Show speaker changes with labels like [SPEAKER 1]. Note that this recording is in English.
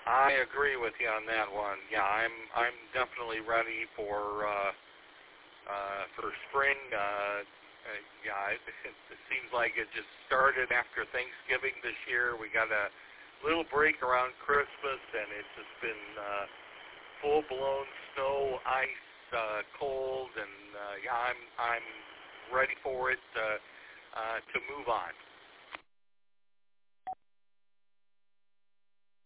[SPEAKER 1] I agree with you on that one. Yeah, I'm definitely ready for spring. Yeah, it seems like it just started after Thanksgiving this year. We got a little break around Christmas, and it's just been full-blown snow, ice, cold, and yeah, I'm ready for it to move on.